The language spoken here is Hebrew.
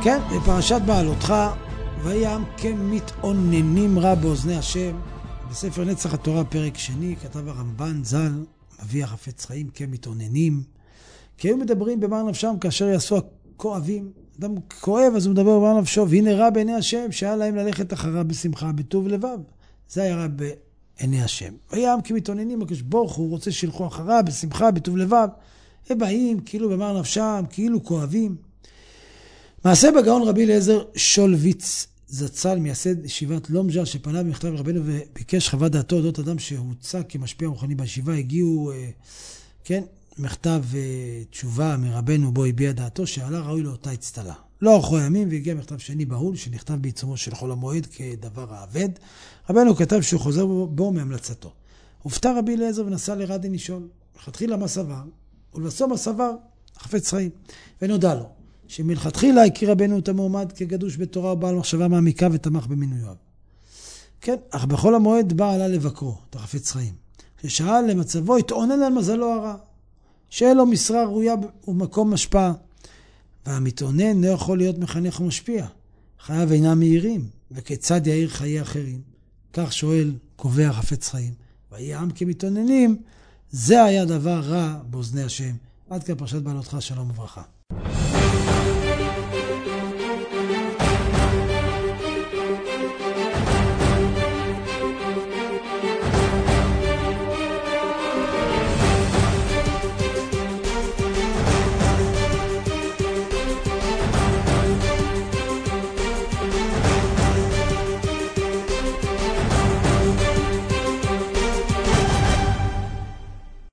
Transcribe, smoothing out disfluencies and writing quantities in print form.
כן, בפרשת בעלותך, ויהי העם כמתאוננים רע באוזני השם. בספר נצח התורה פרק שני כתב הרמב"ן ז"ל, מביא החפץ חיים, כמתאוננים. כי היו מדברים במר נפשם כאשר יעשו הכואבים. אדם כואב, אז הוא מדבר במר נפשו, והנה רע בעיני השם, שהיה להם ללכת אחריו בשמחה, בטוב לבב. זה היה רע בעיני השם. ויהי העם כמתאוננים, הקדוש ברוך הוא רוצה שילכו אחריו בשמחה, בטוב לבב. הם באים כאילו במר נפשם, כאילו כואבים. מעשה בגאון רבי אליעזר שולביץ זצ"ל, מייסד ישיבת לומז'ה, שפנה במכתב רבנו וביקש חוות דעתו אודות אדם שהוצא כמשפיע רוחני בישיבה. הגיעו מכתב תשובה מרבנו בו הביע דעתו שעלה ראוי לאותה הצטלה. לא ארכו ימים, והגיע מכתב שני בהול שנכתב בעיצומו של חול המועד כדבר האבד. רבנו כתב שהוא חוזר בו מהמלצתו. הופתע רבי אליעזר ונסע לרדין לשאול. מלכתחילה מה סבר, ולבסוף מה סבר חפץ חיים. ונודע לו שמלכתחילה הכיר רבנו את המועמד כגדוש בתורה ובעל מחשבה מעמיקה ותמך במינויו. כן, אך בכל המועד בא עלה לבקרו, את החפץ חיים. כששאל למצבו, התאונן על מזלו הרע, שאין לו משרה ראויה ומקום משפעה. והמתאונן לא יכול להיות מחנך ומשפיע. חייו אינם מהירים, וכיצד יאיר חיי אחרים? כך שואל, קובע חפץ חיים. ויהי העם כמתאוננים, זה היה דבר רע באוזני השם. עד כאן פרשת בעלותך, שלום וברכה.